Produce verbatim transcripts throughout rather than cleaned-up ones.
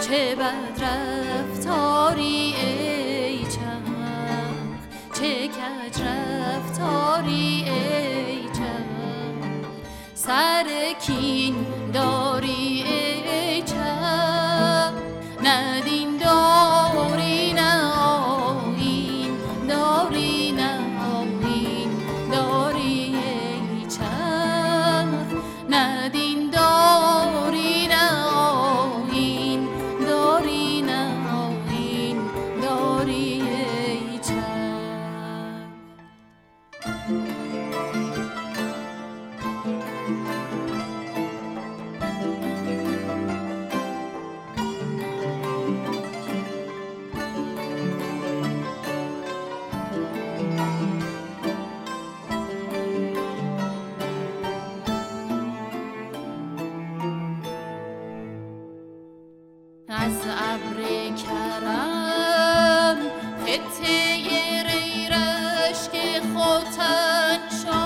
چه بد رفتاری ای چرخ، چه کج رفتاری ای چرخ، سر کین داری ای چرخ، نه دین داری نه آیین داری، نه آیین داری ای چرخ، نه دین داری نه آیین داری، نه آیین داری ای چرخ. از ابر کرم خطه ری رشک خوتن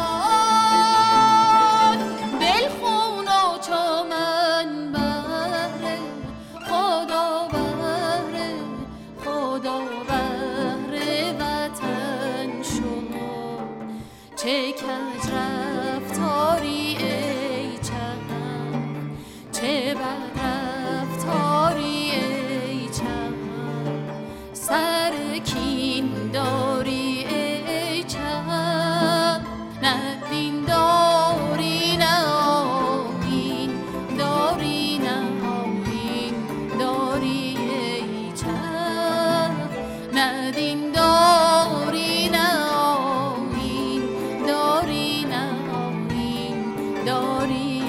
شد، دل خون و چمن بهر خدا، بهر خدا بهر وطن شد، چه کج رفتاری ای چرخ، چه بد رفتاری ای چرخ، سر کین داری ای چرخ، نه دین داری نه آیین داری، نه آیین داری ای چرخ، نه دین داری نه آیین داری، نه آیین داری